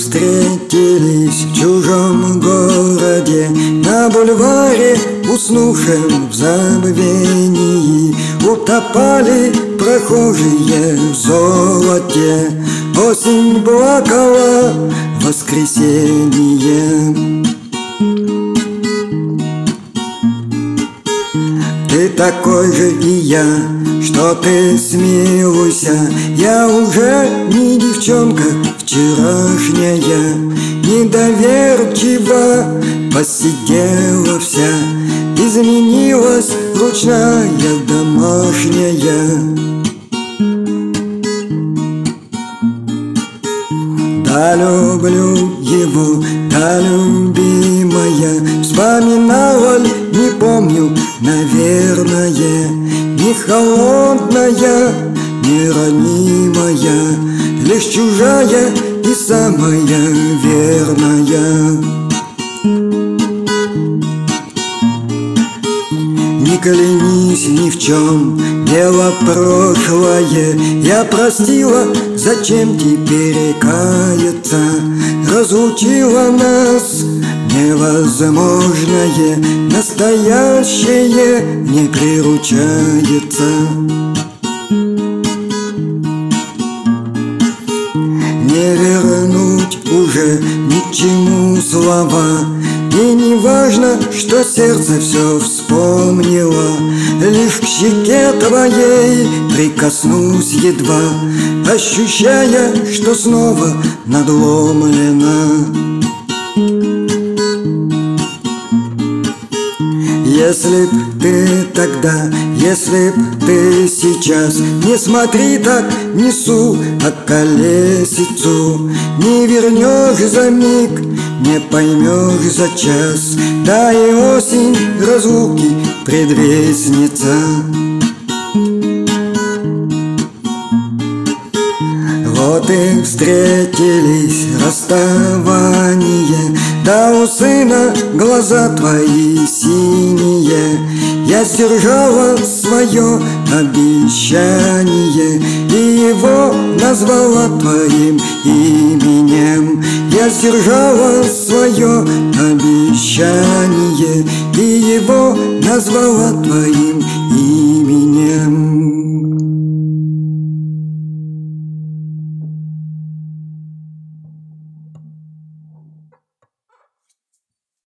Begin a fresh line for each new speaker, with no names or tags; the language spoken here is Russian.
встретились в чужом городе, на бульваре, уснувшем в забвении. Утопали прохожие в золоте, осень плакала в воскресенье. Ты такой же и я, что ты смилуйся. Я уже не девчонка вчерашняя, недоверчиво посидела вся, изменилась ручная домашняя. Да люблю его, да любимая, вспоминала ль, не помню, наверное. Не холодная, не ранимая, лишь чужая и самая верная. Не клянись ни в чем, дело прошлое я простила, зачем теперь каяться? Разлучила нас невозможное, настоящее не приручается. Не вернуть уже ни к чему слова, и не важно, что сердце все вспомнило. Лишь к щеке твоей прикоснусь едва, ощущая, что снова надломлена. Если б ты тогда, если б ты сейчас, не смотри так, несу околесицу. Не вернешь за миг, не поймешь за час, да и осень разлуки предвестница. Вот и встретились, расставание, да у сына глаза твои синие. Я сдержала свое обещание и его назвала твоим именем. Я сдержала свое обещание и его назвала твоим именем.